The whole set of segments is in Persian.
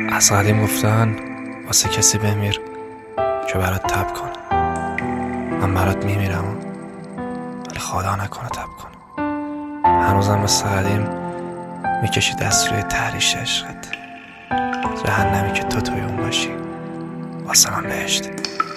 از قدیم گفتن واسه کسی بمیر که برات تب کنه. من برات میمیرم ولی خدا نکنه تب کنه. هنوزم مثل قدیم میکشی دست روی تحریش عشقت، جهنمی که تو توی اون باشی واسه من بهشتی.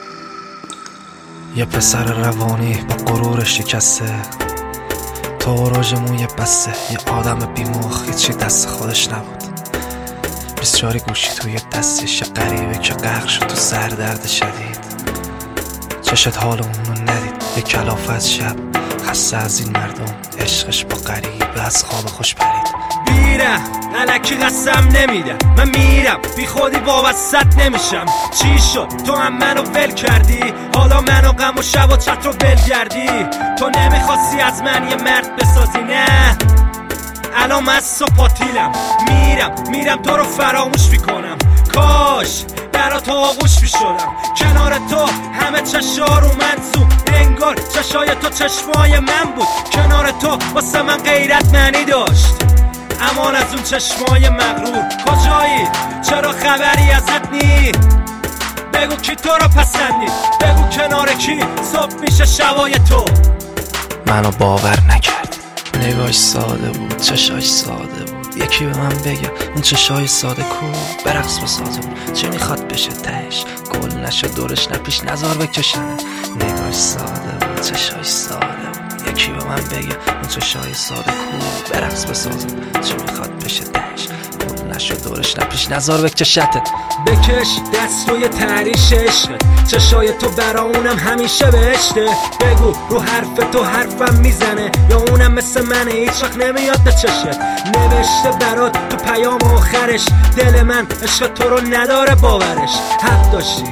یه پسر روانی با غرور شکسته، تو اوراژ موی بسته، یه آدم بیمخ، هیچی دست خودش نبود. 24 گوشی توی دستش، یه غریبه که غرق شد تو سردرد شدید. چشت حال اونو ندید، یه کلافت شب خسته از این مردم، عشقش با غریبه از خواب خوش پرید. میرم الکی قسم نمیدم، من میرم بی خودی وابست نمیشم. چی شد تو هم منو ول کردی، حالا منو غم و شب و چت رو بلگردی. تو نمیخواستی از من یه مرد بسازی، نه الان مست و پاتیلم. میرم تو رو فراموش میکنم، کاش برا تو آغوش میشدم. کنار تو همه چشا رو منصوب، انگار چشای تو چشمای من بود. کنار تو واسه من غیرت معنی داشت، امان از اون چشمای مغرور. کجایی؟ چرا خبری ازت نی؟ بگو کی تو رو پسندی، بگو کنار کی صبح میشه شبای تو. منو باور نکرد، نگاهش ساده بود، چشاش ساده بود. یکی به من بگه اون چشای ساده کو برقص بسازم، چه میخواد بشه تهش؟ گل نشه دورش نپیش نزار بکشنه. نگاهش ساده بود، چشاش ساده بود. یکی به من بگه اون چشای ساده کو برقص بسازم، چه میخواد بشه تهش؟ گل نشه دورش نپیش نزار بکشته. بکش دست روی تحریش عشقت، چشای تو برا اونم همیشه بهشته. بگو رو حرف تو حرفم میزنه یا اونم مثل منه هیچ وقت نمیاد به چشت. نوشته برات تو پیام آخرش، دل من عشق تو رو نداره باورش. حق داشتی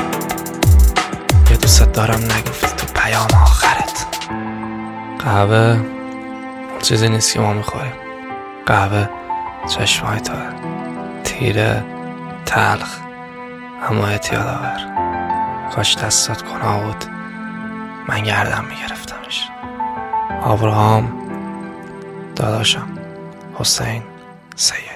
یه دوست دارم نگفتی تو پیام آخرت. قهوه چیزی نیست که ما میخوریم، قهوه چشمای توه، تیره تلخ اما اعتیاد آور. کاش دستات گناه بود من گردم میگرفتمش. آبراهام داداشم، حسین سید.